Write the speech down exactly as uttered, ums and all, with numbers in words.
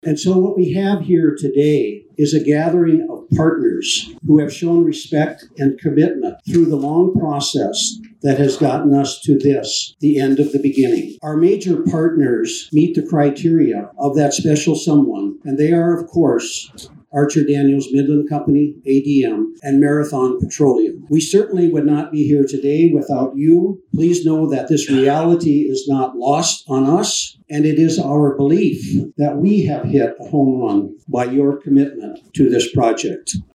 And so what we have here today is a gathering of partners who have shown respect and commitment through the long process that has gotten us to this, the end of the beginning. Our major partners meet the criteria of that special someone, and they are, of course, Archer Daniels Midland Company, A D M, and Marathon Petroleum. We certainly would not be here today without you. Please know that this reality is not lost on us, and it is our belief that we have hit a home run by your commitment to this project.